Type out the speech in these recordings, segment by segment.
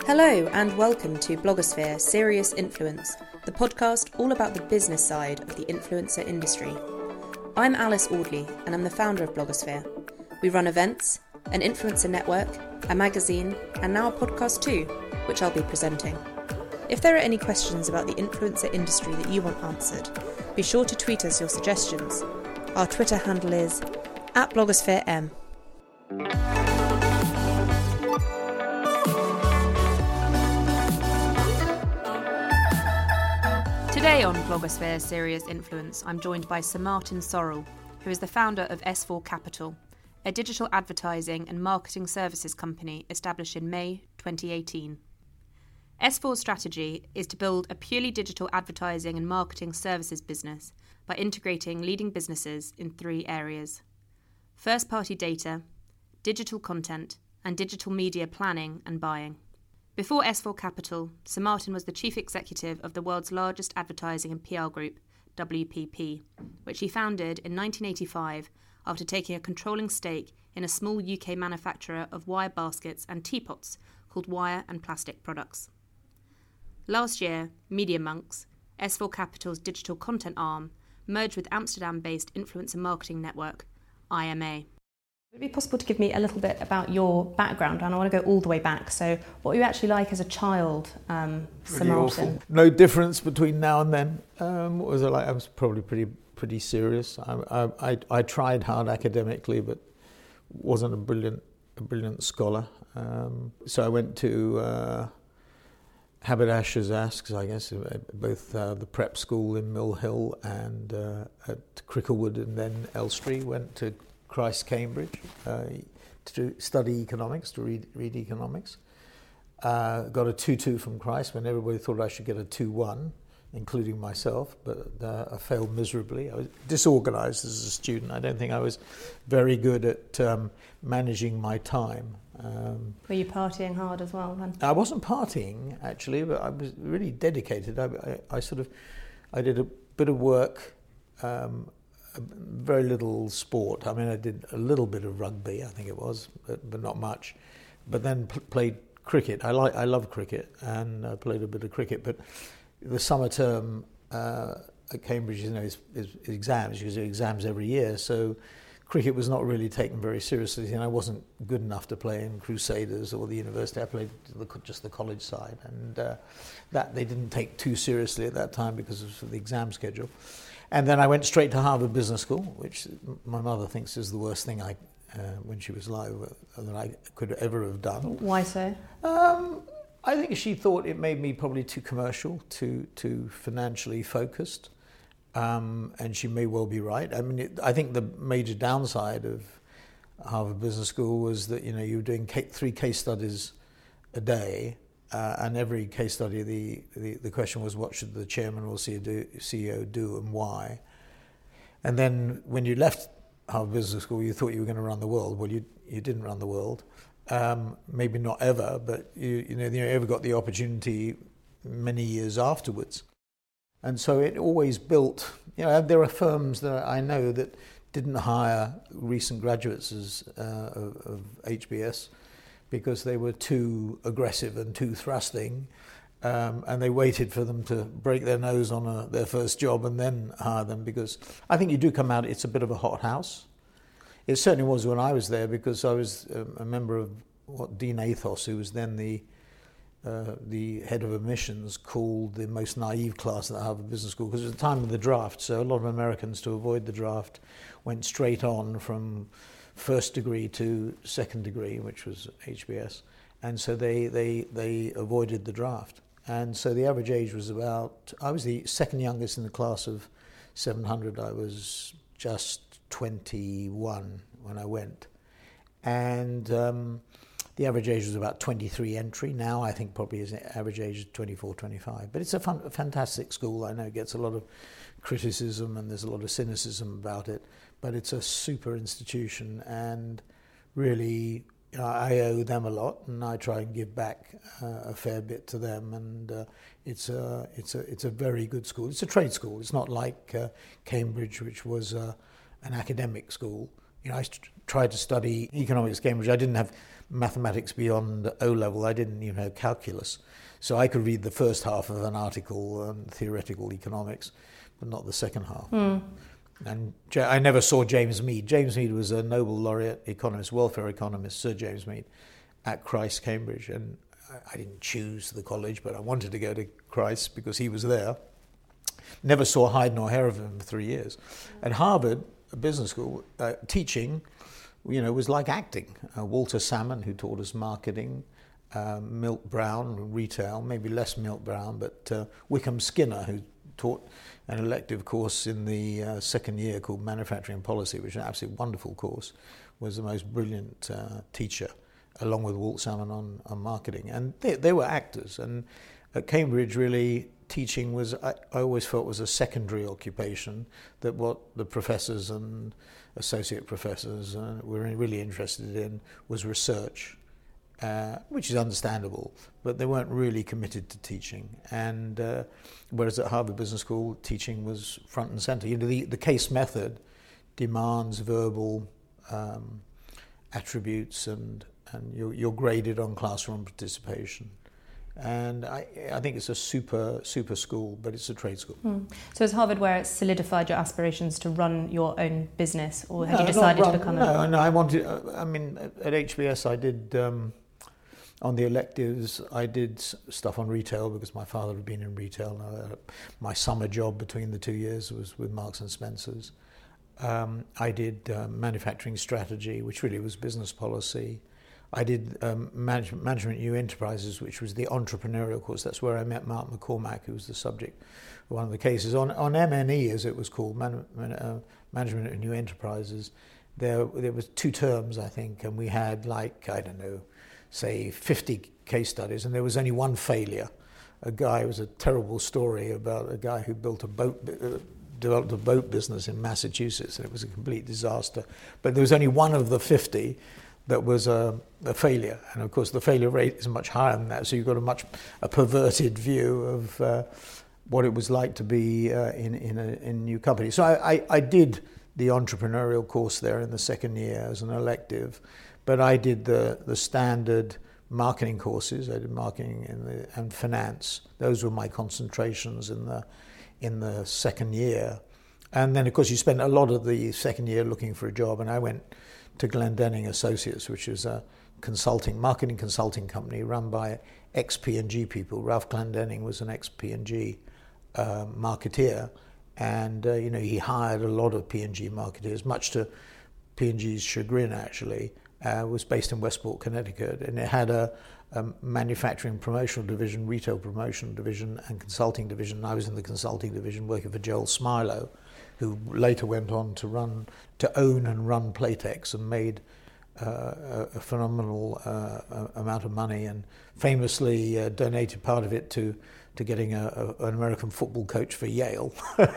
Hello and welcome to Blogosphere Serious Influence, the podcast all about the business side of the influencer industry. I'm Alice Audley and I'm the founder of Blogosphere. We run events, an influencer network, a magazine, and now a podcast too, which I'll be presenting. If there are any questions about the influencer industry that you want answered, be sure to tweet us your suggestions. Our Twitter handle is @BlogosphereM. Today on Blogosphere Serious Influence, I'm joined by Sir Martin Sorrell, who is the founder of S4 Capital, a digital advertising and marketing services company established in May 2018. S4's strategy is to build a purely digital advertising and marketing services business by integrating leading businesses in three areas: first-party data, digital content, and digital media planning and buying. Before S4 Capital, Sir Martin was the chief executive of the world's largest advertising and PR group, WPP, which he founded in 1985 after taking a controlling stake in a small UK manufacturer of wire baskets and teapots called Wire and Plastic Products. Last year, Media Monks, S4 Capital's digital content arm, merged with Amsterdam-based influencer marketing network, IMA. Would it be possible to give me a little bit about your background? And I want to go all the way back. So what were you actually like as a child, Sir Martin? Awful. No difference between now and then. What was I like? I was probably pretty serious. I tried hard academically, but wasn't a brilliant scholar. So I went to Haberdashers' Aske's, I guess, both the prep school in Mill Hill and at Cricklewood and then Elstree. Went to Christ, Cambridge, to study economics, to read economics. Got a 2-2 from Christ when everybody thought I should get a 2-1, including myself, but I failed miserably. I was disorganized as a student. I don't think I was very good at managing my time. Were you partying hard as well then? I wasn't partying, actually, but I was really dedicated. I did a bit of work, very little sport. I mean, I did a little bit of rugby, I think it was, but not much. But then played cricket. I love cricket, and I played a bit of cricket. But the summer term at Cambridge, is exams. You do exams every year, so cricket was not really taken very seriously. And I wasn't good enough to play in Crusaders or the university. I played just the college side, and that they didn't take too seriously at that time because of the exam schedule. And then I went straight to Harvard Business School, which my mother thinks is the worst thing when she was alive, that I could ever have done. Why so? I think she thought it made me probably too commercial, too financially focused, and she may well be right. I mean, I think the major downside of Harvard Business School was that you were doing 3 case studies a day. And every case study, the question was, what should the chairman or CEO do and why? And then when you left Harvard Business School, you thought you were going to run the world. Well, you didn't run the world. Maybe not ever, but you ever got the opportunity many years afterwards. And so it always built. There are firms that I know that didn't hire recent graduates of HBS. Because they were too aggressive and too thrusting, and they waited for them to break their nose on their first job and then hire them, because I think you do come out, it's a bit of a hothouse. It certainly was when I was there, because I was a member of what Dean Athos, who was then the head of admissions, called the most naive class at the Harvard Business School, because it was the time of the draft, so a lot of Americans, to avoid the draft, went straight on from first degree to second degree, which was HBS, and so they avoided the draft. And so the average age was I was the second youngest in the class of 700. I was just 21 when I went. And the average age was about 23 entry. Now I think probably his average age is 24, 25. But it's a fantastic school. I know it gets a lot of criticism and there's a lot of cynicism about it, but it's a super institution, and really I owe them a lot, and I try and give back a fair bit to them. And it's a very good school. It's a trade school. It's not like Cambridge, which was an academic school. I tried to study economics at Cambridge. I didn't have mathematics beyond O-level. I didn't even know calculus. So I could read the first half of an article on theoretical economics, but not the second half. And I never saw James Mead. James Mead was a Nobel laureate economist, welfare economist, Sir James Mead, at Christ, Cambridge. And I didn't choose the college, but I wanted to go to Christ because he was there. Never saw hide nor hair of him for 3 years. At Harvard Business School, teaching, was like acting. Walter Salmon, who taught us marketing, Milt Brown, retail, maybe less Milt Brown, but Wickham Skinner, who taught an elective course in the second year called Manufacturing Policy, which is an absolutely wonderful course, was the most brilliant teacher, along with Walt Salmon on marketing. And they were actors. And at Cambridge, really, teaching was, I always felt, was a secondary occupation, that what the professors and associate professors were really interested in was research. Which is understandable, but they weren't really committed to teaching. And whereas at Harvard Business School, teaching was front and center. The case method demands verbal attributes, and you're graded on classroom participation. And I think it's a super school, but it's a trade school. So is Harvard where it solidified your aspirations to run your own business, or had you decided to become a... No, I wanted... at HBS I did... on the electives, I did stuff on retail because my father had been in retail. My summer job between the 2 years was with Marks and Spencer's. I did manufacturing strategy, which really was business policy. I did management new enterprises, which was the entrepreneurial course. That's where I met Mark McCormack, who was the subject of one of the cases. On MNE, as it was called, management of new enterprises, there was 2 terms, I think, and we had say 50 case studies, and there was only one failure. It was a terrible story about a guy who developed a boat business in Massachusetts, and it was a complete disaster. But there was only one of the 50 that was a failure, and of course the failure rate is much higher than that. So you've got a perverted view of what it was like to be in a new company. So I did the entrepreneurial course there in the second year as an elective. But I did the standard marketing courses. I did marketing and finance. Those were my concentrations in the second year. And then, of course, you spent a lot of the second year looking for a job. And I went to Glendenning Associates, which is a marketing consulting company run by ex-P&G people. Ralph Glendenning was an ex-P&G marketeer. And, he hired a lot of P&G marketeers, much to P&G's chagrin, actually. Was based in Westport, Connecticut, and it had a manufacturing promotional division, retail promotional division, and consulting division. I was in the consulting division working for Joel Smilo, who later went on to own and run Playtex and made a phenomenal amount of money, and famously donated part of it to getting an American football coach for Yale.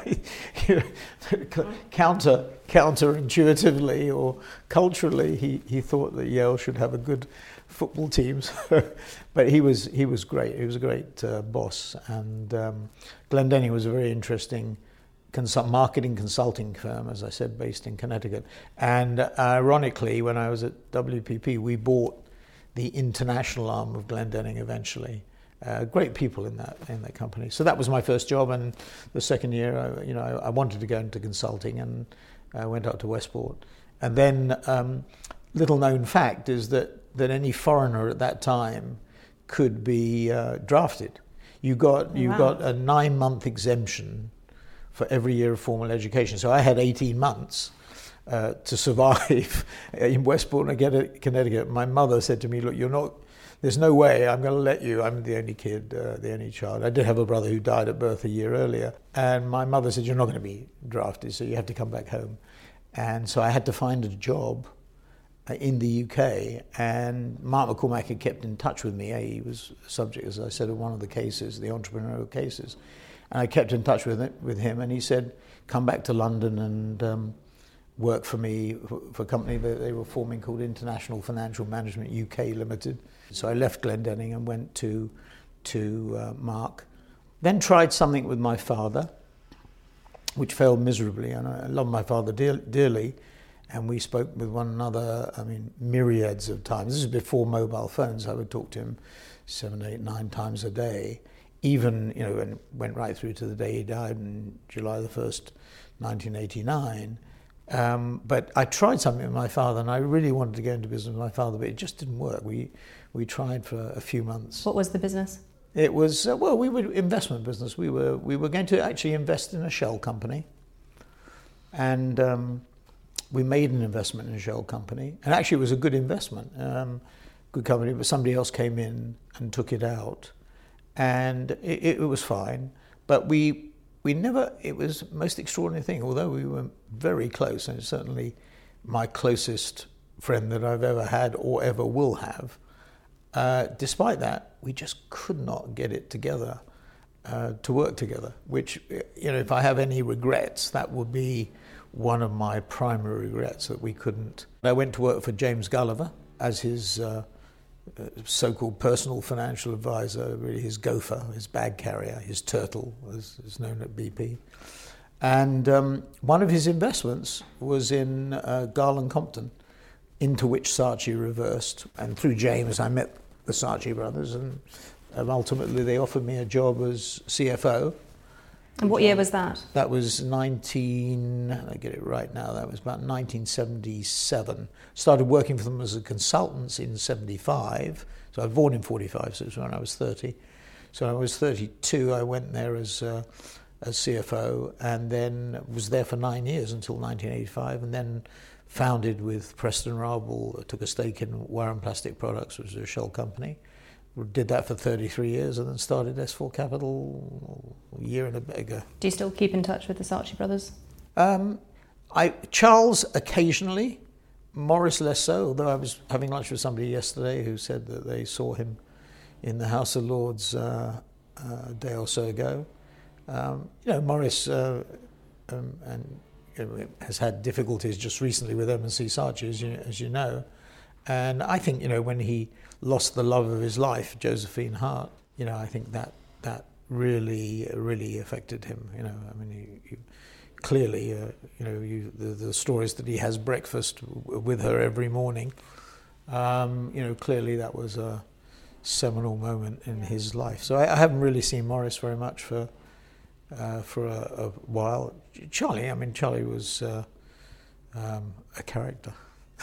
Counterintuitively or culturally, he thought that Yale should have a good football team. But he was great. He was a great boss. And Glendenning was a very interesting marketing consulting firm, as I said, based in Connecticut. And ironically, when I was at WPP, we bought the international arm of Glendenning eventually. Great people in that company. So that was my first job, and the second year, I wanted to go into consulting, and I went up to Westport. And then, little known fact is that any foreigner at that time could be drafted. You got a 9-month exemption for every year of formal education. So I had 18 months to survive in Westport and Connecticut. My mother said to me, "Look, there's no way I'm going to let you." I'm the only kid, the only child. I did have a brother who died at birth a year earlier. And my mother said, "You're not going to be drafted, so you have to come back home." And so I had to find a job in the UK. And Mark McCormack had kept in touch with me. He was subject, as I said, of one of the cases, the entrepreneurial cases. And I kept in touch with him, and he said, "Come back to London and work for me for a company that they were forming called International Financial Management UK Limited." So I left Glendenning and went to Mark. Then tried something with my father, which failed miserably, and I love my father dearly. and we spoke with one another, myriads of times. This is before mobile phones. I would talk to him 7, 8, 9 times a day, even, and went right through to the day he died on July the 1st, 1989. But I tried something with my father, and I really wanted to go into business with my father, but it just didn't work. We tried for a few months. What was the business? It was, we were investment business. We were going to actually invest in a shell company. And we made an investment in a shell company. And actually it was a good investment, good company, but somebody else came in and took it out. And it was fine. But we never, it was the most extraordinary thing, although we were very close, and it's certainly my closest friend that I've ever had or ever will have. Despite that, we just could not get it together to work together, which, if I have any regrets, that would be one of my primary regrets, that we couldn't. I went to work for James Gulliver as his so-called personal financial advisor, really his gopher, his bag carrier, his turtle, as is known at BP. And one of his investments was in Garland Compton, into which Saatchi reversed. And through James, I met the Saatchi brothers, and ultimately they offered me a job as CFO. And what year was that? That was I get it right now, that was about 1977. Started working for them as a consultant in 75. So I was born in 45, so it was when I was 30. So when I was 32, I went there as CFO, and then was there for 9 years until 1985, and then founded with Preston Rabel, took a stake in Warren Plastic Products, which was a shell company. Did that for 33 years, and then started S4 Capital a year and a bit ago. Do you still keep in touch with the Saatchi brothers? Charles occasionally, Morris less so, although I was having lunch with somebody yesterday who said that they saw him in the House of Lords a day or so ago. Morris has had difficulties just recently with M&C Saatchi, as you know. And I think, when he lost the love of his life, Josephine Hart, I think that really, really affected him. He clearly, the stories that he has breakfast with her every morning, clearly that was a seminal moment in his life. So I haven't really seen Morris very much for a while. Charlie was a character.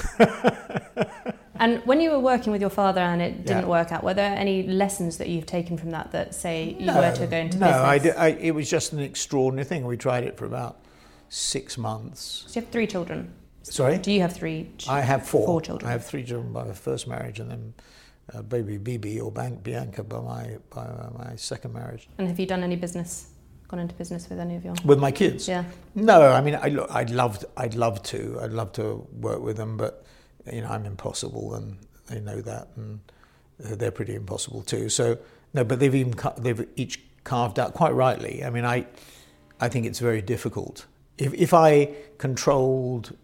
And when you were working with your father and it didn't work out, were there any lessons that you've taken from that say you were to go into business? No, it was just an extraordinary thing. We tried it for about 6 months. So you have 3 children? Sorry? Do you have 3 children? I have 4. 4 children. I have 3 children by my first marriage, and then baby Bibi or Bianca by my second marriage. And have you done any business? Gone into business with any of your... With my kids? Yeah. No, I'd love to work with them, but I'm impossible, and they know that, and they're pretty impossible too. So no, but they've each carved out, quite rightly. I think it's very difficult. If I controlled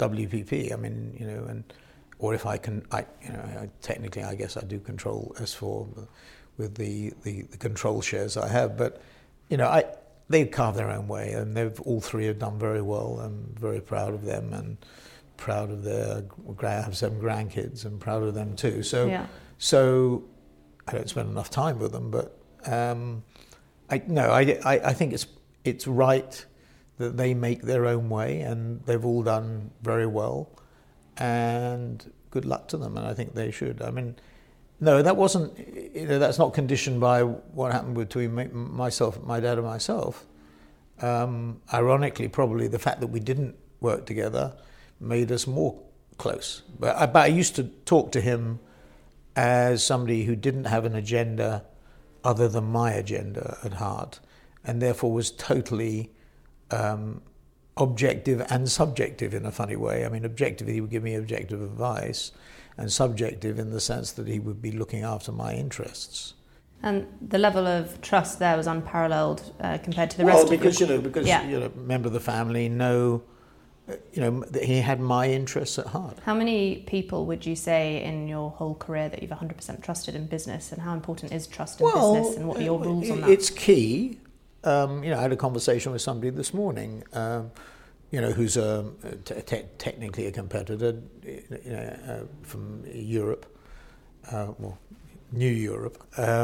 WPP, or if I can, technically I guess I do control S4 with the control shares I have, but. They've carved their own way, and all 3 have done very well. I'm very proud of them, and proud of I have 7 grandkids, and proud of them too. So I don't spend enough time with them, but I think it's right that they make their own way, and they've all done very well, and good luck to them, and I think they should. No, that wasn't. That's not conditioned by what happened between my dad and myself. Ironically, probably the fact that we didn't work together made us more close. But I used to talk to him as somebody who didn't have an agenda other than my agenda at heart, and therefore was totally objective and subjective in a funny way. Objective, he would give me objective advice, and subjective in the sense that he would be looking after my interests. And the level of trust there was unparalleled compared to the rest of your... Because member of the family, that he had my interests at heart. How many people would you say in your whole career that you've 100% trusted in business, and how important is trust in business, and what are your rules on that? It's key. I had a conversation with somebody this morning who's technically a competitor, from Europe, New Europe.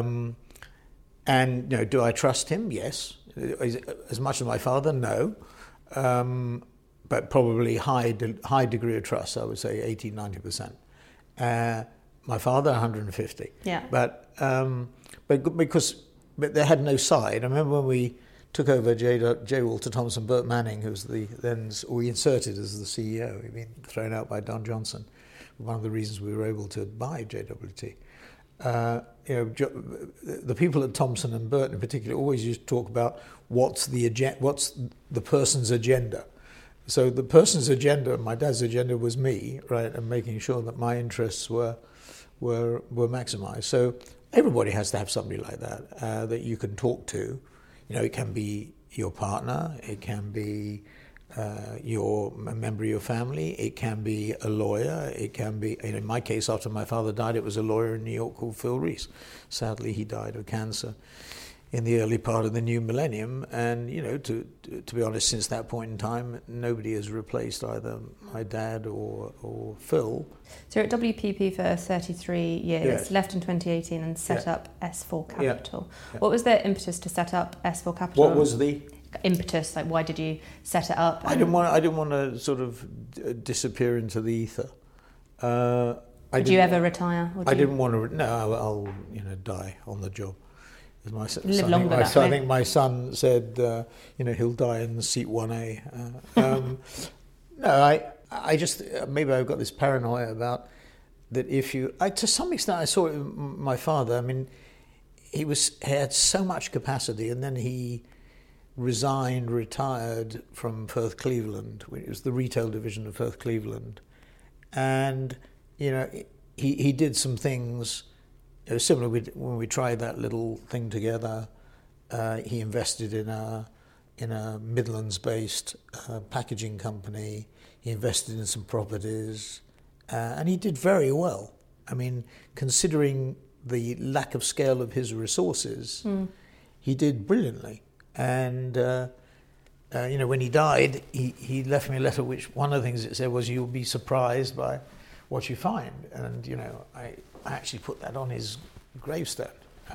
And do I trust him? Yes. As much as my father, no. But probably high degree of trust, I would say 80-90%. My father, 150. Yeah. But they had no side. I remember when we took over J. Walter Thompson, Burt Manning, who was we inserted as the CEO. He'd been thrown out by Don Johnson. One of the reasons we were able to buy JWT. The people at Thompson and Burt in particular always used to talk about what's the person's agenda. So the person's agenda, my dad's agenda, was me, right, and making sure that my interests were maximised. So everybody has to have somebody like that that you can talk to. It can be your partner, it can be a member of your family, it can be a lawyer, it can be, in my case, after my father died, it was a lawyer in New York called Phil Reese. Sadly, he died of cancer in the early part of the new millennium, and to be honest, since that point in time, nobody has replaced either my dad or Phil. So you're at WPP for 33 years, yes. Left in 2018 and set up S4 Capital. Yeah. What was the impetus to set up S4 Capital? What was the impetus? Like, why did you set it up? I didn't want to sort of disappear into the ether. Did you ever retire? I didn't want to. No, I'll die on the job. Live longer. I think my son said, he'll die in the seat 1A. No, I just maybe I've got this paranoia about that. To some extent, I saw it in my father. I mean, he had so much capacity, and then he retired from Firth Cleveland. It was the retail division of Firth Cleveland, and he did some things. Similar when we tried that little thing together. He invested in a Midlands-based packaging company. He invested in some properties, and he did very well. I mean, considering the lack of scale of his resources, he did brilliantly. And when he died, he left me a letter which one of the things it said was, "You'll be surprised by what you find." And I actually put that on his gravestone.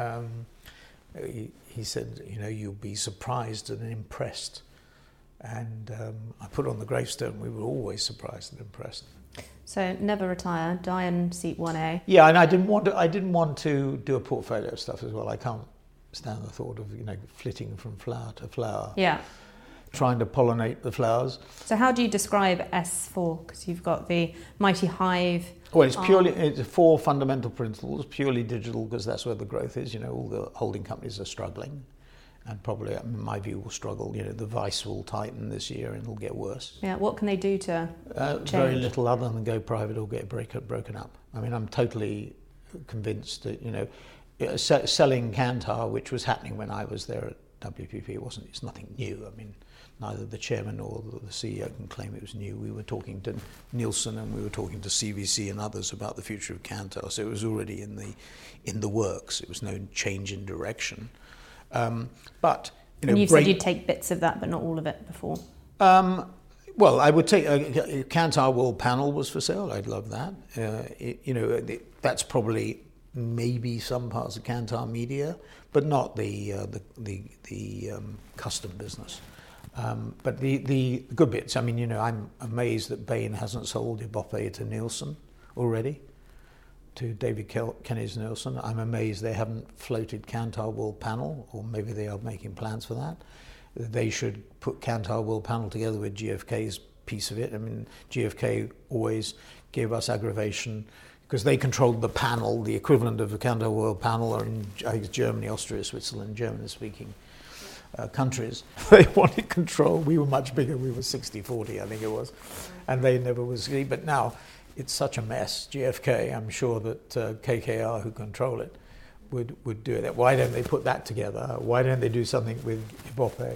He said, "You'll be surprised and impressed." And I put on the gravestone, "We were always surprised and impressed." So never retire, die in seat 1A. Yeah, and I didn't want to do a portfolio of stuff as well. I can't stand the thought of flitting from flower to flower. Yeah. Trying to pollinate the flowers. So how do you describe S4? Because you've got the mighty hive. Well, it's 4 fundamental principles, purely digital, because that's where the growth is. All the holding companies are struggling, and probably, in my view, will struggle. The Vice will tighten this year and it'll get worse. Yeah, what can they do to change? Very little other than go private or get broken up. I mean, I'm totally convinced that, selling Kantar, which was happening when I was there at WPP, it's nothing new. I mean, neither the chairman or the CEO can claim it was new. We were talking to Nielsen and we were talking to CVC and others about the future of Kantar, so it was already in the works. It was no change in direction. But and you said you'd take bits of that, but not all of it before. Well, I would take Kantar World Panel was for sale. I'd love that. That's probably maybe some parts of Kantar Media, but not the custom business. But the good bits. I mean, I'm amazed that Bain hasn't sold Ibope to Nielsen already, to David Kenny's Nielsen. I'm amazed they haven't floated Kantar World Panel, or maybe they are making plans for that. They should put Kantar World Panel together with GfK's piece of it. I mean, GfK always gave us aggravation because they controlled the panel, the equivalent of the Kantar World Panel, or in Germany, Austria, Switzerland, German-speaking countries. They wanted control. We were much bigger. We were 60-40, I think it was, and they never was. But now it's such a mess. GfK, I'm sure that KKR, who control it, would do that. Why don't they put that together? Why don't they do something with Ibope?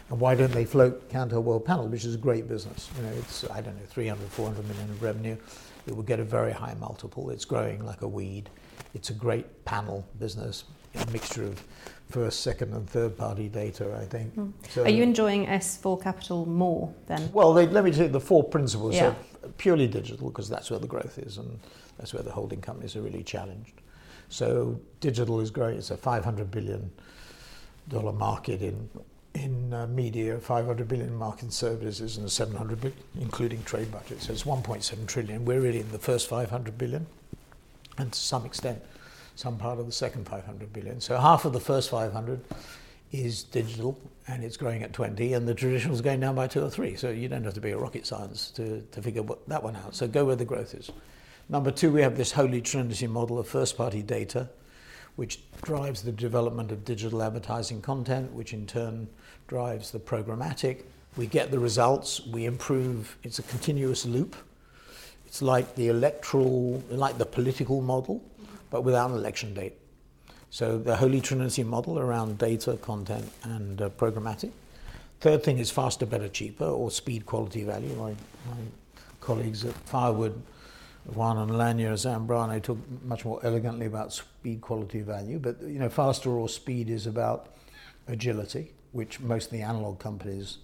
And why don't they float Cantor Worldpanel, which is a great business? It's, 300, 400 million of revenue. It will get a very high multiple. It's growing like a weed. It's a great panel business, a mixture of first, second and third party data, I think. So, are you enjoying S4 Capital more then? Well, let me tell you the four principles. So purely digital, because that's where the growth is and that's where the holding companies are really challenged. So digital is growing. It's a $500 billion market in media, 500 billion in market services, and 700 billion, including trade budget. So it's 1.7 trillion. We're really in the first 500 billion, and to some extent, some part of the second 500 billion. So half of the first 500 is digital, and it's growing at 20, and the traditional is going down by 2 or 3. So you don't have to be a rocket science to figure that one out. So go where the growth is. Number 2, we have this holy trinity model of first-party data, which drives the development of digital advertising content, which in turn drives the programmatic. We get the results, we improve. It's a continuous loop. It's like the political model, but without an election date. So the holy trinity model around data, content, and programmatic. Third thing is faster, better, cheaper, or speed, quality, value. My colleagues at Firewood, Juan and Lanya Zambrano, talk much more elegantly about speed, quality, value. But faster or speed is about agility, which most of the analog companies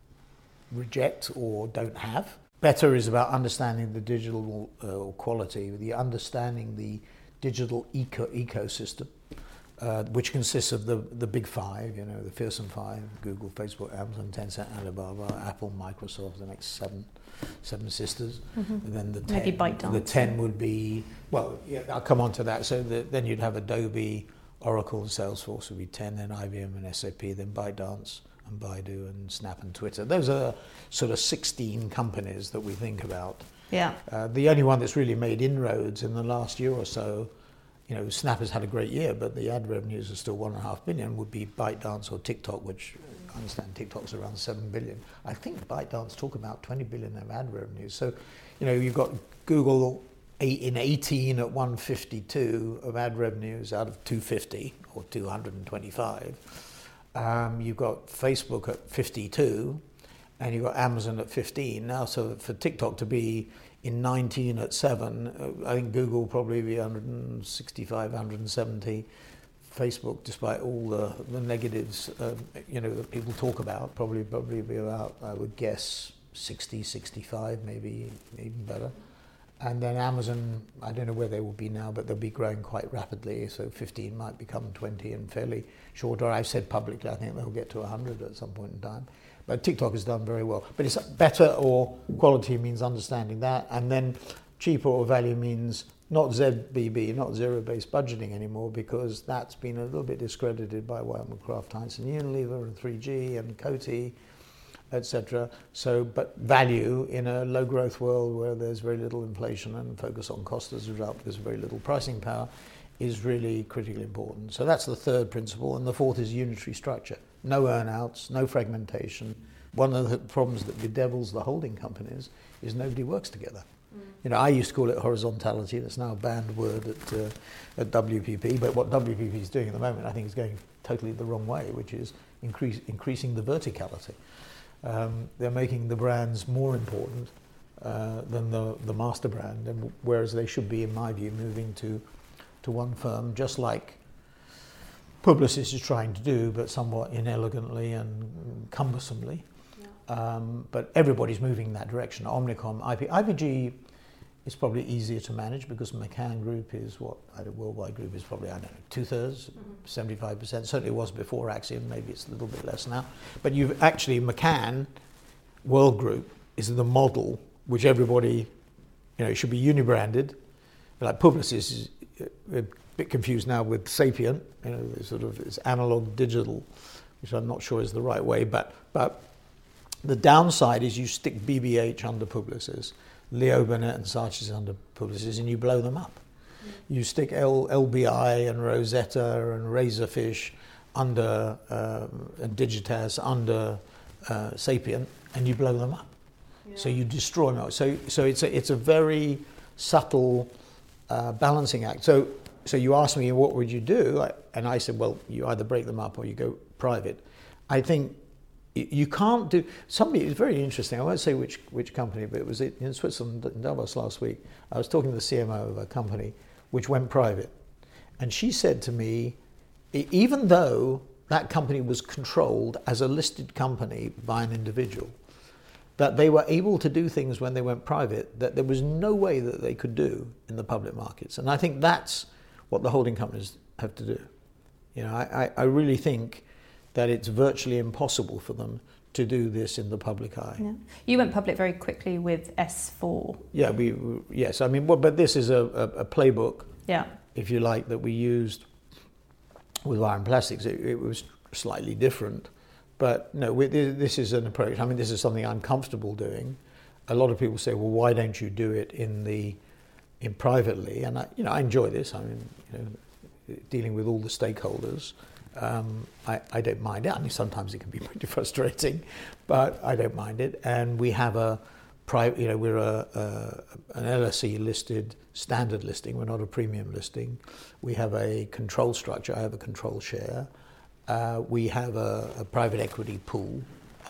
reject or don't have. Better is about understanding the digital quality, understanding the digital ecosystem, which consists of the big five, the fearsome five: Google, Facebook, Amazon, Tencent, Alibaba, Apple, Microsoft, the next seven sisters. And then the 10, maybe ByteDance. The 10 would be, I'll come on to that. So then you'd have Adobe, Oracle, and Salesforce would be 10, then IBM and SAP, then ByteDance and Baidu and Snap and Twitter. Those are sort of 16 companies that we think about. Yeah. The only one that's really made inroads in the last year or so, Snap has had a great year, but the ad revenues are still $1.5 billion, would be ByteDance or TikTok, which I understand TikTok's around $7 billion. I think ByteDance talk about $20 billion of ad revenues. So, you've got Google in 18 at 152 of ad revenues out of 250 or 225. You've got Facebook at 52, and you've got Amazon at 15. Now, so for TikTok to be in 19 at 7, I think Google will probably be 165, 170. Facebook, despite all the negatives, that people talk about, probably be about, I would guess, 60, 65, maybe even better. And then Amazon, I don't know where they will be now, but they'll be growing quite rapidly. So 15 might become 20 in fairly short order. I've said publicly, I think they'll get to 100 at some point in time. But TikTok has done very well. But it's better or quality means understanding that. And then cheaper or value means not ZBB, not zero-based budgeting anymore, because that's been a little bit discredited by Whiteman, Kraft, Heinz and Unilever and 3G and Coty, etc. So, but value in a low-growth world where there's very little inflation and focus on cost as a result, there's very little pricing power, is really critically important. So that's the third principle. And the fourth is unitary structure. No earn-outs, no fragmentation. One of the problems that bedevils the holding companies is nobody works together. I used to call it horizontality. That's now a banned word at WPP. But what WPP is doing at the moment, I think, is going totally the wrong way, which is increasing the verticality. They're making the brands more important than the master brand, and whereas they should be, in my view, moving to one firm, just like Publicis is trying to do, but somewhat inelegantly and cumbersomely. Yeah. But everybody's moving in that direction. Omnicom, IPG is probably easier to manage because McCann Group is Worldwide Group is probably, 2/3, 75%. Certainly was before Acxiom, maybe it's a little bit less now. But you've actually, McCann World Group is the model which everybody, should be uni-branded. Like Publicis is a bit confused now with Sapient, it's analog digital, which I'm not sure is the right way. But the downside is you stick BBH under Publicis, Leo Burnett and Saatchi under Publicis, and you blow them up. You stick LBI and Rosetta and Razorfish under and Digitas under Sapient, and you blow them up. Yeah. So you destroy them. So it's a very subtle balancing act. So you asked me, what would you do? And I said, well, you either break them up or you go private. I think You can't do. Somebody, it's very interesting. I won't say which company, but it was in Switzerland, in Davos last week. I was talking to the CMO of a company which went private, and she said to me, even though that company was controlled as a listed company by an individual, that they were able to do things when they went private that there was no way that they could do in the public markets. And I think that's what the holding companies have to do. You know, I really think that it's virtually impossible for them to do this in the public eye. Yeah. You went public very quickly with S4. Yeah, yes. I mean, but this is a playbook, yeah, if you like, that we used with Wire and Plastics. It was slightly different, but no, this is an approach. I mean, this is something I'm comfortable doing. A lot of people say, well, why don't you do it in privately? And I enjoy this. I mean, dealing with all the stakeholders. I don't mind it. I mean, sometimes it can be pretty frustrating, but I don't mind it. And we have a private, we're an LSE listed standard listing. We're not a premium listing. We have a control structure. I have a control share. We have a private equity pool,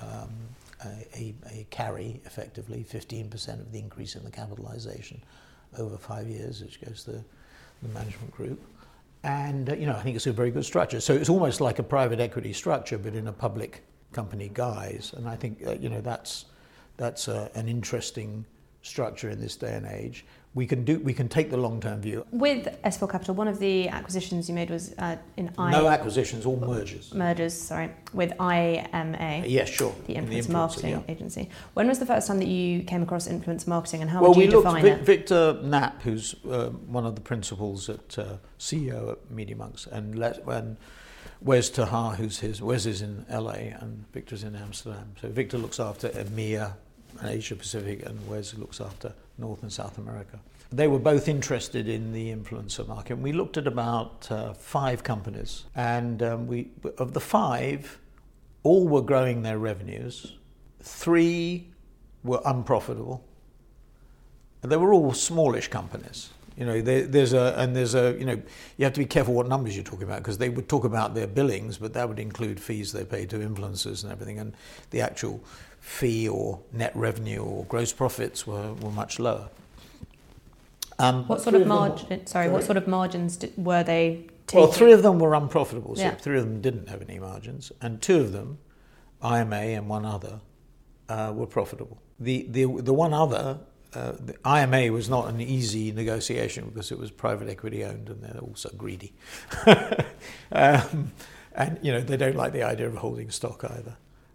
a carry, effectively, 15% of the increase in the capitalization over 5 years, which goes to the management group. And, I think it's a very good structure. So it's almost like a private equity structure, but in a public company guise. And I think, that's an interesting structure in this day and age. We can take the long-term view. With S4 Capital, one of the acquisitions you made was No acquisitions, all mergers. With IMA. Yes, sure. The influence marketing agency. When was the first time that you came across influence marketing, and how would you define it? Victor Knapp, who's one of the principals CEO at MediaMonks, and Wes Tahar, Wes is in LA and Victor's in Amsterdam. So Victor looks after EMEA and Asia Pacific, and Wes looks after North and South America. They were both interested in the influencer market. We looked at about 5 companies, and of the 5, all were growing their revenues. 3 were unprofitable. They were all smallish companies. You have to be careful what numbers you're talking about, because they would talk about their billings, but that would include fees they pay to influencers and everything, and the actual fee or net revenue or gross profits were much lower. What sort of margins were they taking? Well, 3 of them were unprofitable, so yeah. 3 of them didn't have any margins, and 2 of them, IMA and one other, were profitable. The one other, the IMA, was not an easy negotiation because it was private equity owned, and they're also greedy. And they don't like the idea of holding stock either.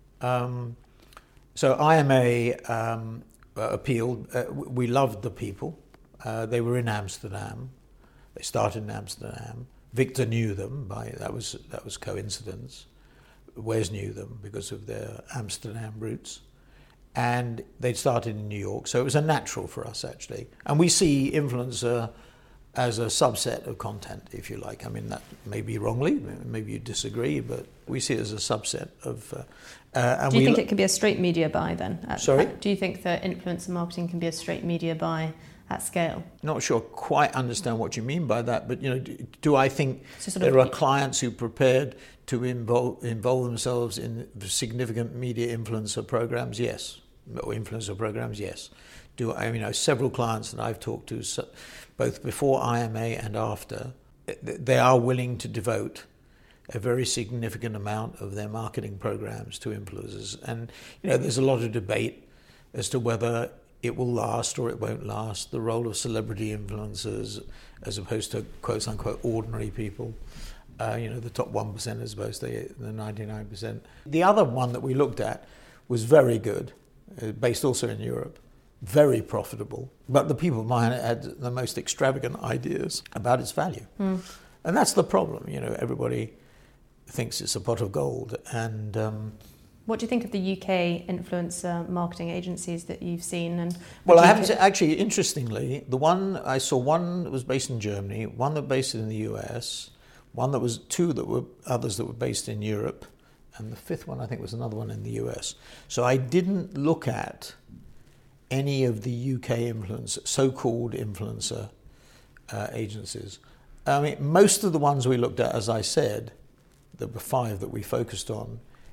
So IMA appealed. We loved the people. They were in Amsterdam. They started in Amsterdam. Victor knew them. That was coincidence. Wes knew them because of their Amsterdam roots. And they'd started in New York, so it was a natural for us, actually. And we see influencer as a subset of content, if you like. I mean, that may be wrongly, maybe you disagree, but we see it as a subset of... Do you think it can be a straight media buy then? Sorry? Do you think that influencer marketing can be a straight media buy at scale? Not sure quite understand what you mean by that, but do I think there are clients who are prepared to involve themselves in significant media influencer programs? Yes. Or influencer programs? Yes. Several clients that I've talked to, both before IMA and after, they are willing to devote a very significant amount of their marketing programs to influencers. And, there's a lot of debate as to whether it will last or it won't last, the role of celebrity influencers as opposed to quote-unquote ordinary people, the top 1% as opposed to the 99%. The other one that we looked at was very good, based also in Europe, very profitable, but the people behind it had the most extravagant ideas about its value. And that's the problem. Everybody thinks it's a pot of gold. And what do you think of the UK influencer marketing agencies that you've seen? And I haven't actually. Interestingly, I saw one that was based in Germany, one that was based in the US, others that were based in Europe, and the 5th one I think was another one in the US. So I didn't look at any of the UK so-called influencer agencies. I mean, most of the ones we looked at, as I said, there were 5 that we focused on,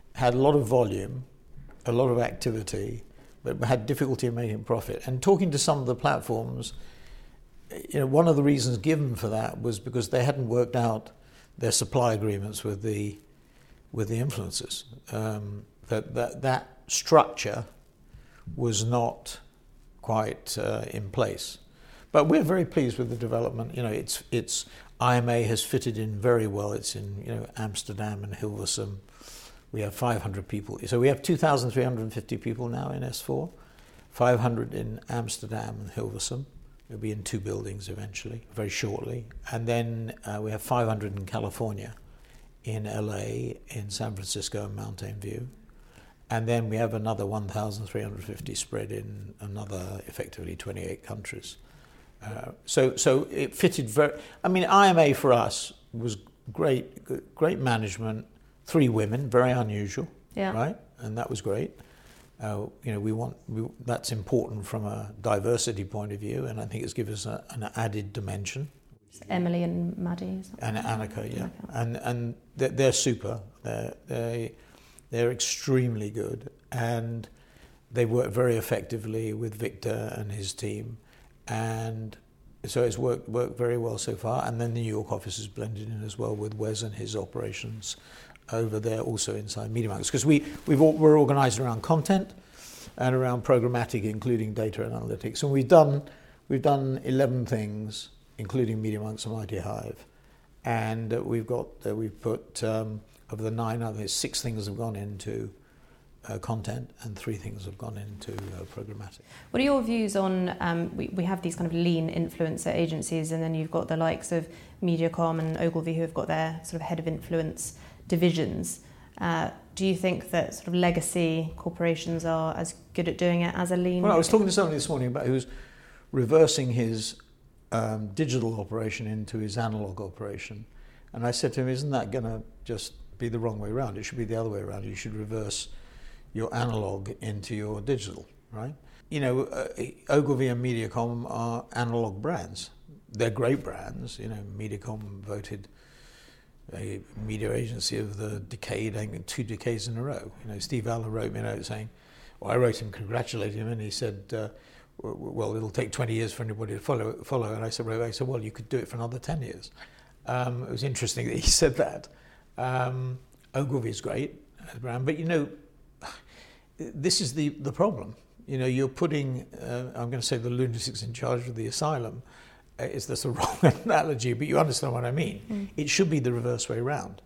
had a lot of volume, a lot of activity, but had difficulty in making profit. And talking to some of the platforms, one of the reasons given for that was because they hadn't worked out their supply agreements with the influencers. That structure was not quite in place. But we're very pleased with the development. It's IMA has fitted in very well. It's in Amsterdam and Hilversum. We have 500 people. So we have 2,350 people now in S4, 500 in Amsterdam and Hilversum. We'll be in 2 buildings eventually, very shortly. And then we have 500 in California, in LA, in San Francisco and Mountain View. And then we have another 1,350 spread in another, effectively, 28 countries. So it fitted very... IMA for us was great management, 3 women, very unusual, right? And that was great. That's important from a diversity point of view, and I think it's given us an added dimension. Emily and Maddie. And Annika, yeah. And they're super. They're extremely good, and they work very effectively with Victor and his team, and so it's worked very well so far. And then the New York office is blended in as well with Wes and his operations over there, also inside MediaMonks, because we're organised around content and around programmatic, including data and analytics, and we've done 11 things, including MediaMonks and Mighty Hive, and we've put of the 9, I think 6 things have gone into content and 3 things have gone into programmatic. What are your views on, we have these kind of lean influencer agencies, and then you've got the likes of Mediacom and Ogilvy who have got their sort of head of influence divisions. Do you think that sort of legacy corporations are as good at doing it as a lean? Well, I was talking to somebody this morning about who's reversing his digital operation into his analog operation. And I said to him, isn't that going to just be the wrong way around? It should be the other way around. You should reverse your analog into your digital, right? Ogilvy and Mediacom are analog brands. They're great brands. Mediacom voted a media agency of the decade, 2 decades in a row. Steve Aller wrote me a note saying, I wrote him congratulating him, and he said, well, it'll take 20 years for anybody to follow. And I said, well, you could do it for another 10 years. It was interesting that he said that. Ogilvy is great as a brand, but this is the problem. You're putting, I'm going to say the lunatics in charge of the asylum. Is this a wrong analogy? But you understand what I mean. Mm. It should be the reverse way around.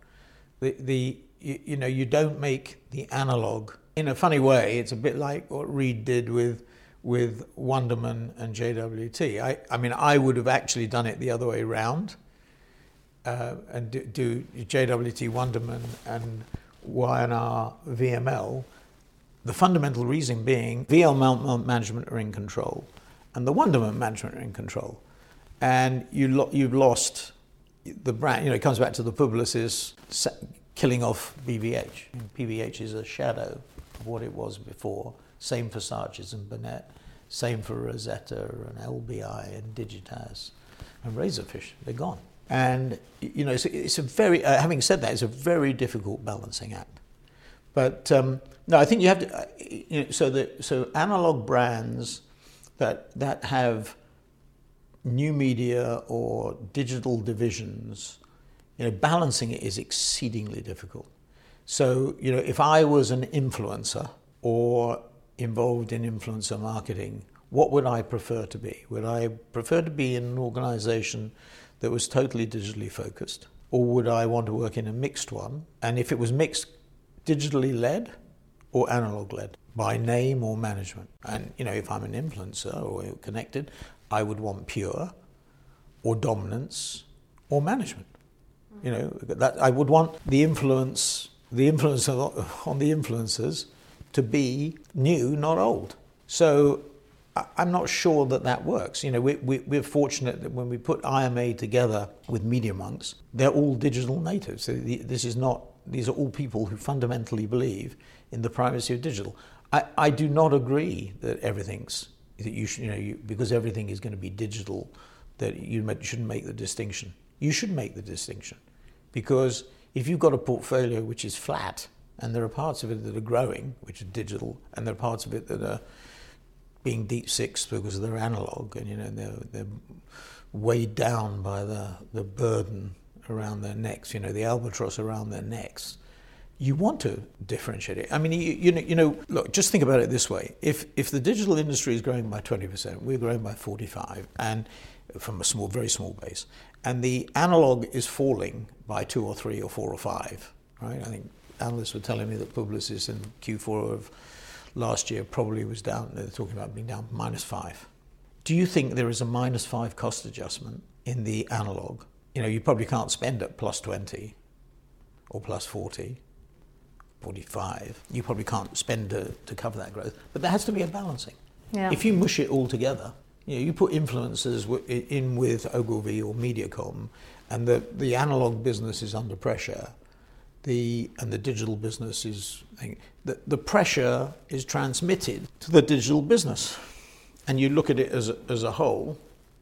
You don't make the analog in a funny way. It's a bit like what Reed did with Wunderman and JWT. I would have actually done it the other way around. And do JWT Wunderman and Y&R VML, the fundamental reason being VML management are in control and the Wunderman management are in control. And you've lost the brand. It comes back to the Publicis killing off BVH. PVH is a shadow of what it was before. Same for Saatchi's and Burnett. Same for Rosetta and LBI and Digitas and Razorfish. They're gone. And it's a very. Having said that, it's a very difficult balancing act. But no, I think you have to. So analog brands that have new media or digital divisions, balancing it is exceedingly difficult. So if I was an influencer or involved in influencer marketing, what would I prefer to be? Would I prefer to be in an organisation that was totally digitally focused, or would I want to work in a mixed one? And if it was mixed, digitally led or analog led, by name or management. And if I'm an influencer or connected, I would want pure or dominance or management. That I would want the influence on the influencers to be new, not old. So I'm not sure that works. We're fortunate that when we put IMA together with MediaMonks, they're all digital natives. So these are all people who fundamentally believe in the primacy of digital. I do not agree that you should, because everything is going to be digital, that you shouldn't make the distinction. You should make the distinction, because if you've got a portfolio which is flat, and there are parts of it that are growing, which are digital, and there are parts of it that are being deep sixed because they're analog, and they're weighed down by the burden around their necks, the albatross around their necks. You want to differentiate it. I mean, look, just think about it this way. If the digital industry is growing by 20%, we're growing by 45%, and from a very small base, and the analog is falling by 2 or 3 or 4 or 5, right? I think analysts were telling me that Publicis in Q4 of last year probably was down, they're talking about being down -5. Do you think there is a -5 cost adjustment in the analog? You probably can't spend at +20 or +40, 45. You probably can't spend to cover that growth. But there has to be a balancing. Yeah. If you mush it all together, you put influencers in with Ogilvy or Mediacom, and the analog business is under pressure, and the digital business is... The pressure is transmitted to the digital business. And you look at it as a whole,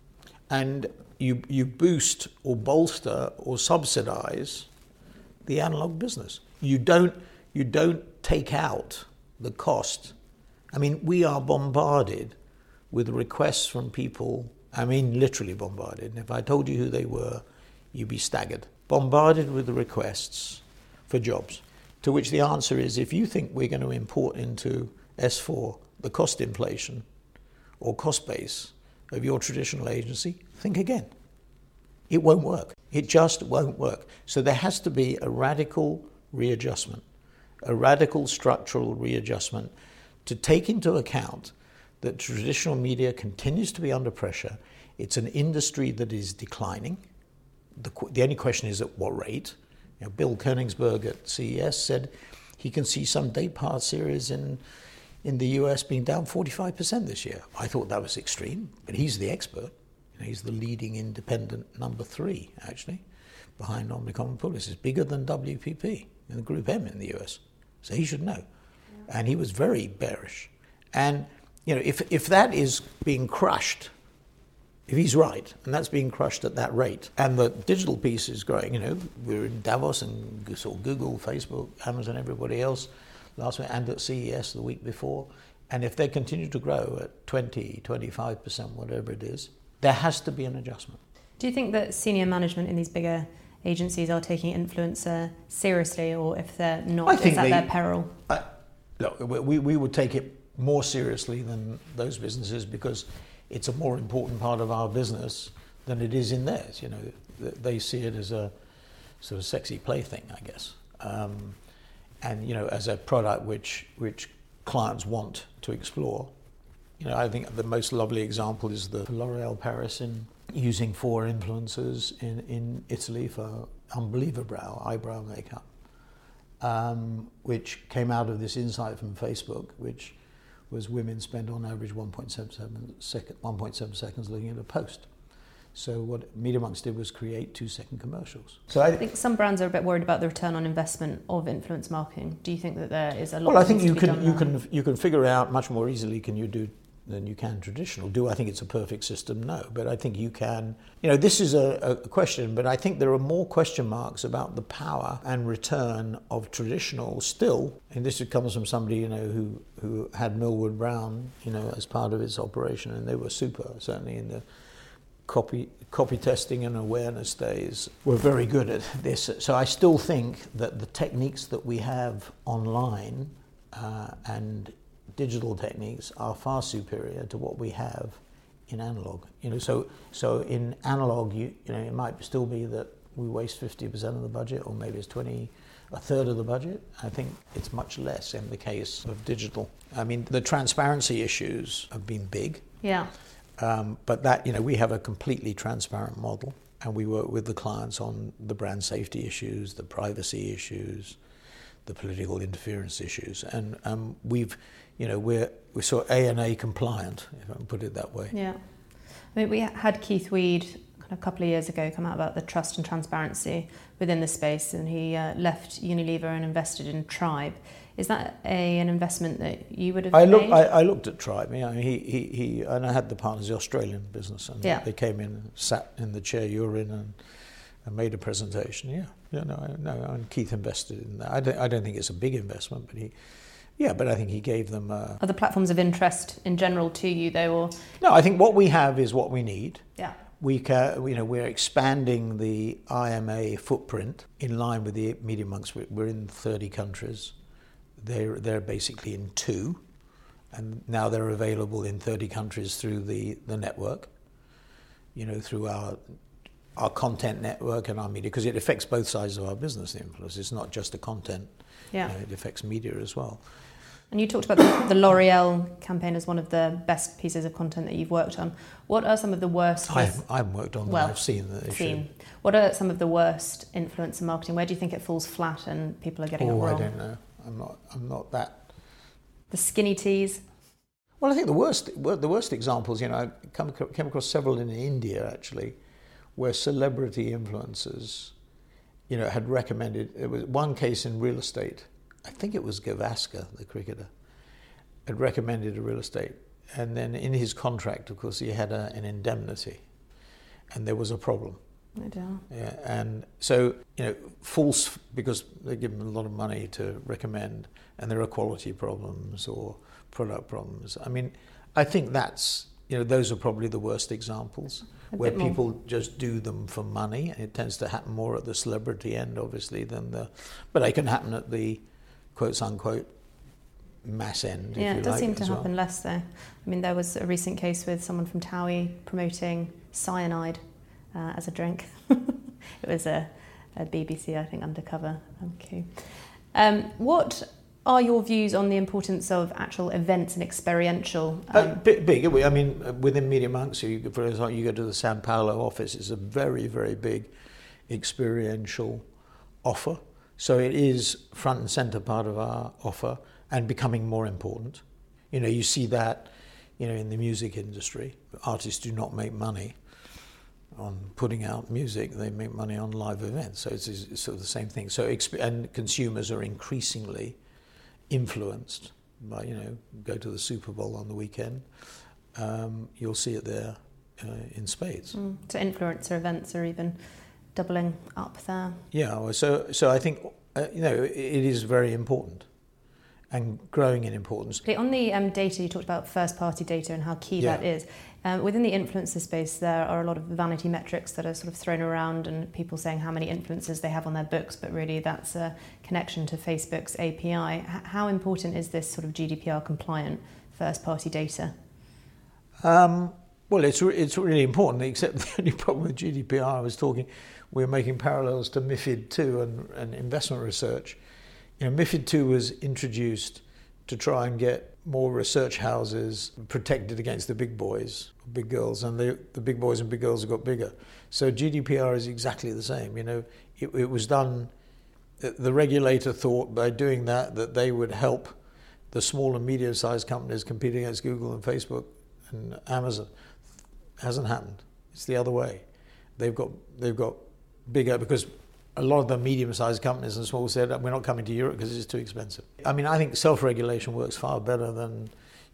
and you boost or bolster or subsidize the analog business. You don't take out the cost. I mean, we are bombarded with requests from people, literally bombarded. And if I told you who they were, you'd be staggered. Bombarded with the requests for jobs, to which the answer is, if you think we're going to import into S4 the cost inflation or cost base of your traditional agency, think again. It won't work. It just won't work. So there has to be a radical readjustment, a radical structural readjustment to take into account that traditional media continues to be under pressure. It's an industry that is declining. The only question is at what rate. Bill Koenigsberg at CES said he can see some day-part series in the US being down 45% this year. I thought that was extreme, but he's the expert. He's the leading independent number 3, actually, behind Omnicom and Publicis. It's bigger than WPP in the Group M in the US. So he should know. Yeah. And he was very bearish. And, if that is being crushed, if he's right, and that's being crushed at that rate, and the digital piece is growing, we're in Davos and saw Google, Facebook, Amazon, everybody else last week, and at CES the week before, and if they continue to grow at 20, 25%, whatever it is, there has to be an adjustment. Do you think that senior management in these bigger agencies are taking influencer seriously, or if they're not, is that their peril? Look, we would take it more seriously than those businesses because it's a more important part of our business than it is in theirs. They see it as a sort of sexy plaything, I guess, and as a product which clients want to explore. I think the most lovely example is the L'Oréal Paris in using 4 influencers in Italy for unbelievable eyebrow makeup, which came out of this insight from Facebook, which was women spend on average 1.7 seconds looking at a post. So what MediaMonks did was create 2-second commercials. So I think some brands are a bit worried about the return on investment of influence marketing. Do you think that there is a lot? Well, I think you can figure out much more easily than you can traditional. Do I think it's a perfect system? No, but I think you can. This is a question, but I think there are more question marks about the power and return of traditional still. And this comes from somebody who had Millward Brown as part of its operation, and they were super, certainly in the copy testing and awareness days, were very good at this. So I still think that the techniques that we have online and digital techniques are far superior to what we have in analog. So in analog, it might still be that we waste 50% of the budget, or maybe it's a third of the budget. I think it's much less in the case of digital. I mean, the transparency issues have been big. Yeah. But that, we have a completely transparent model, and we work with the clients on the brand safety issues, the privacy issues, the political interference issues, and we're sort of ANA compliant, if I can put it that way. Yeah, we had Keith Weed a couple of years ago come out about the trust and transparency within the space, and he left Unilever and invested in Tribe. Is that an investment that you would have made? I looked at Tribe. He and I had the partners, the Australian business, and they came in and sat in the chair you were in, and made a presentation. And Keith invested in that. I don't think it's a big investment, but I think he gave them. Are the platforms of interest in general to you, though, or no? I think what we have is what we need. Yeah. We're expanding the IMA footprint in line with the Media Monks. We're in 30 countries. They're basically in 2, and now they're available in 30 countries through the network. Through our content network and our media, because it affects both sides of our business. The influence. It's not just the content. Yeah. It affects media as well. And you talked about the L'Oreal campaign as one of the best pieces of content that you've worked on. What are some of the worst? I haven't worked on them. I've seen the issue. What are some of the worst influencer marketing? Where do you think it falls flat and people are getting it wrong? I don't know. I'm not that. The skinny teas. Well, I think the worst examples. I came across several in India actually, where celebrity influencers, had recommended. There was one case in real estate. I think it was Gavaskar, the cricketer, had recommended a real estate. And then in his contract, of course, he had an indemnity. And there was a problem. No doubt. Yeah, and so, false, because they give them a lot of money to recommend, and there are quality problems or product problems. I mean, I think that's, those are probably the worst examples, where people just do them for money. And it tends to happen more at the celebrity end, obviously, but it can happen at the quotes unquote mass end. Yeah, it does seem to happen less though. I mean, there was a recent case with someone from Towie promoting cyanide as a drink. It was a BBC, I think, undercover. Okay. What are your views on the importance of actual events and experiential? Big. I mean, within Media Monks, for example, you go to the Sao Paulo office. It's a very, very big experiential offer. So it is front and centre part of our offer and becoming more important. You see that, in the music industry. Artists do not make money on putting out music. They make money on live events. So it's sort of the same thing. So and consumers are increasingly influenced by, go to the Super Bowl on the weekend. You'll see it there in spades. So influencer events are even doubling up there. Yeah, so I think it is very important and growing in importance. Okay, on the data, you talked about first-party data and how key that is. Within the influencer space, there are a lot of vanity metrics that are sort of thrown around, and people saying how many influencers they have on their books, but really that's a connection to Facebook's API. How important is this sort of GDPR-compliant first-party data? Well, it's really important, except the only problem with GDPR, we're making parallels to MiFID II and investment research. MiFID II was introduced to try and get more research houses protected against the big boys, big girls, and the big boys and big girls have got bigger. So GDPR is exactly the same. It was done, the regulator thought by doing that they would help the small and medium-sized companies compete against Google and Facebook and Amazon. Hasn't happened. It's the other way. They've got bigger, because a lot of the medium-sized companies and small said, we're not coming to Europe because it's too expensive. I mean, I think self-regulation works far better than,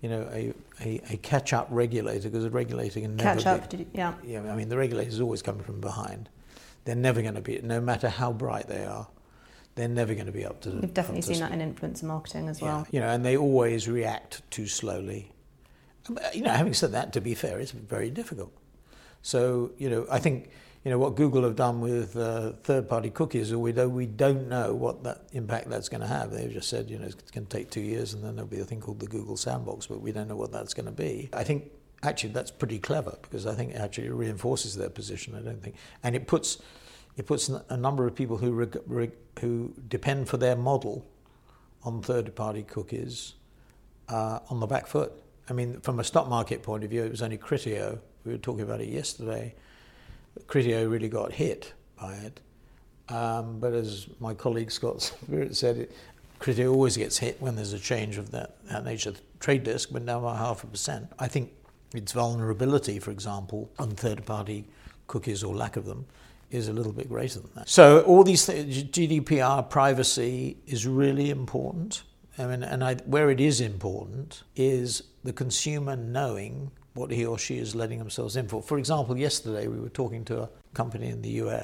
a catch-up regulator, because a regulator can never Yeah, I mean, the regulator's always coming from behind. They're never going to be, no matter how bright they are, they're never going to be up to. We've definitely seen that in influencer marketing as well. And they always react too slowly. Having said that, to be fair, it's very difficult. So, I think, what Google have done with third-party cookies, we don't know what that impact that's going to have. They've just said, it's going to take 2 years and then there'll be a thing called the Google Sandbox, but we don't know what that's going to be. I think, actually, that's pretty clever, because I think actually it reinforces their position, I don't think. And it puts a number of people who depend for their model on third-party cookies on the back foot. I mean, from a stock market point of view, it was only Criteo. We were talking about it yesterday. Criteo really got hit by it. But as my colleague Scott Spirit said, Criteo always gets hit when there's a change of that nature. The Trade Desk went down by 0.5%. I think its vulnerability, for example, on third-party cookies or lack of them, is a little bit greater than that. So all these things, GDPR, privacy is really important. I mean, where it is important is the consumer knowing what he or she is letting themselves in for. For example, yesterday we were talking to a company in the US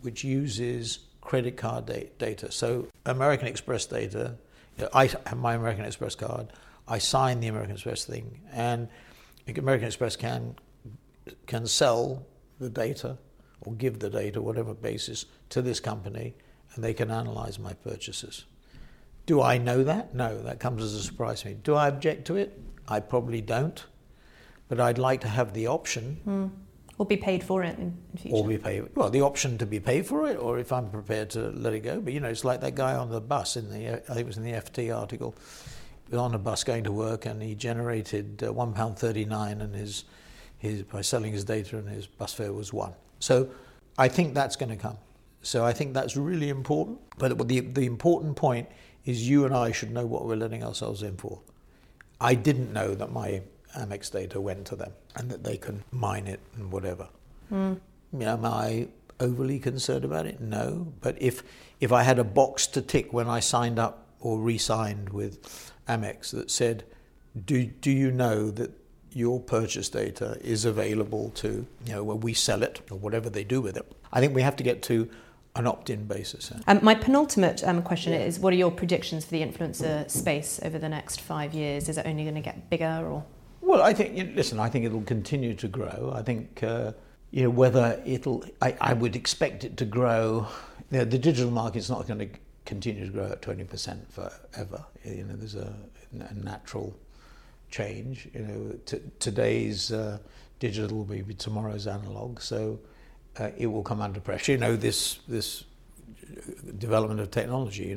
which uses credit card data. So American Express data, I have my American Express card, I sign the American Express thing, and American Express can sell the data or give the data, whatever basis, to this company, and they can analyze my purchases. Do I know that? No, that comes as a surprise to me. Do I object to it? I probably don't, but I'd like to have the option. Or be paid for it in future. Or be paid, well, the option to be paid for it, or if I'm prepared to let it go. But, it's like that guy on the bus I think it was in the FT article, he was on a bus going to work, and he generated £1.39 and his by selling his data, and his bus fare was £1. So I think that's going to come. So I think that's really important. But the important point is you and I should know what we're letting ourselves in for. I didn't know that my Amex data went to them and that they can mine it and whatever. Am I overly concerned about it? No. But if I had a box to tick when I signed up or re-signed with Amex that said, do you know that your purchase data is available to, when we sell it or whatever they do with it? I think we have to get to an opt-in basis. My penultimate question is, what are your predictions for the influencer space over the next 5 years? Is it only going to get bigger, or? Well, I think it'll continue to grow. I think, whether I would expect it to grow. The digital market's not going to continue to grow at 20% forever. There's a natural change. Today's digital will be tomorrow's analog, so it will come under pressure. This development of technology.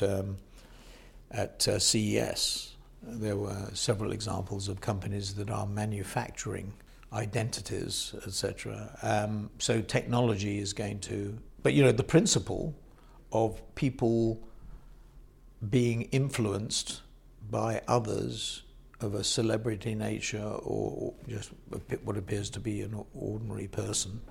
At CES, there were several examples of companies that are manufacturing identities, etc. So technology is going to, but the principle of people being influenced by others of a celebrity nature or just what appears to be an ordinary person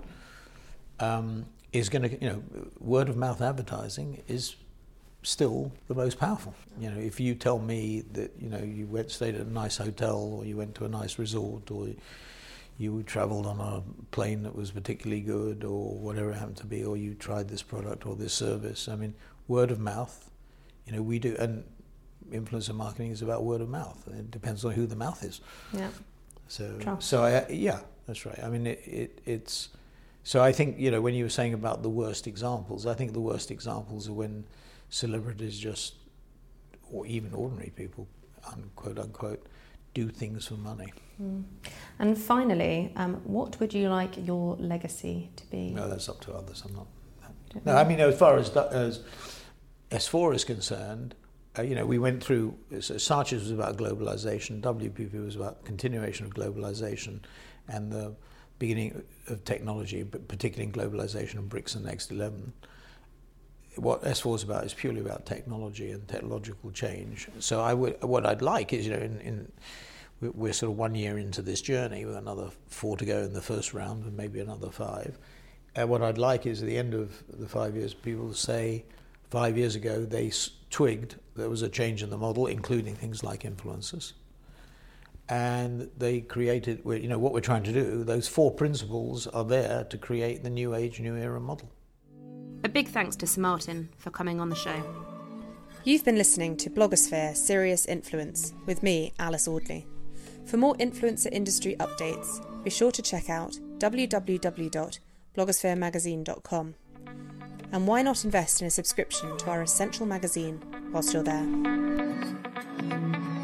is going to, word of mouth advertising is still the most powerful. If you tell me that you stayed at a nice hotel, or you went to a nice resort, or you travelled on a plane that was particularly good, or whatever it happened to be, or you tried this product or this service. I mean, word of mouth. We do, and influencer marketing is about word of mouth. It depends on who the mouth is. Yeah. So that's right. I mean, it's. So I think when you were saying about the worst examples, I think the worst examples are when celebrities or even ordinary people, unquote unquote, do things for money. And finally, what would you like your legacy to be? No, that's up to others. I'm not. No, I mean, as far as S4 is concerned, we went through. Saatchi's was about globalization. WPP was about continuation of globalization, and the beginning of technology, but particularly in globalization and BRICS and Next 11. What S4 is about is purely about technology and technological change. So what I'd like is, we're sort of 1 year into this journey with another 4 to go in the first round and maybe another 5. And what I'd like is at the end of the 5 years, people say 5 years ago they twigged there was a change in the model, including things like influencers. And they created, what we're trying to do, those 4 principles are there to create the new age, new era model. A big thanks to Sir Martin for coming on the show. You've been listening to Blogosphere Serious Influence with me, Alice Audley. For more influencer industry updates, be sure to check out www.blogosferemagazine.com. And why not invest in a subscription to our essential magazine whilst you're there?